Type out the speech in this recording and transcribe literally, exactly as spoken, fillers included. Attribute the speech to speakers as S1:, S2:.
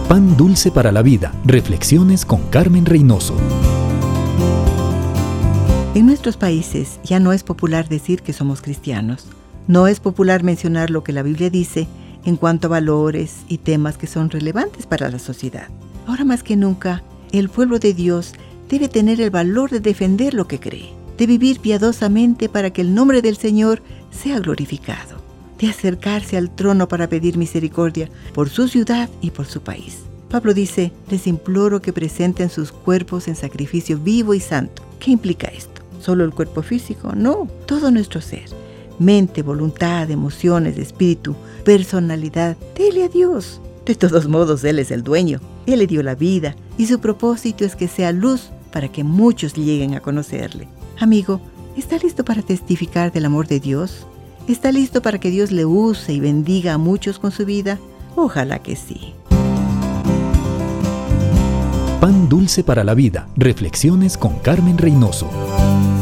S1: Pan dulce para la vida. Reflexiones con Carmen Reynoso.
S2: En nuestros países ya no es popular decir que somos cristianos. No es popular mencionar lo que la Biblia dice en cuanto a valores y temas que son relevantes para la sociedad. Ahora más que nunca, el pueblo de Dios debe tener el valor de defender lo que cree, de vivir piadosamente para que el nombre del Señor sea glorificado, de acercarse al trono para pedir misericordia por su ciudad y por su país. Pablo dice: les imploro que presenten sus cuerpos en sacrificio vivo y santo. ¿Qué implica esto? ¿Solo el cuerpo físico? No, todo nuestro ser. Mente, voluntad, emociones, espíritu, personalidad. Dele a Dios. De todos modos, Él es el dueño. Él le dio la vida y su propósito es que sea luz para que muchos lleguen a conocerle. Amigo, ¿está listo para testificar del amor de Dios? ¿Está listo para que Dios le use y bendiga a muchos con su vida? Ojalá que sí.
S1: Pan dulce para la vida. Reflexiones con Carmen Reynoso.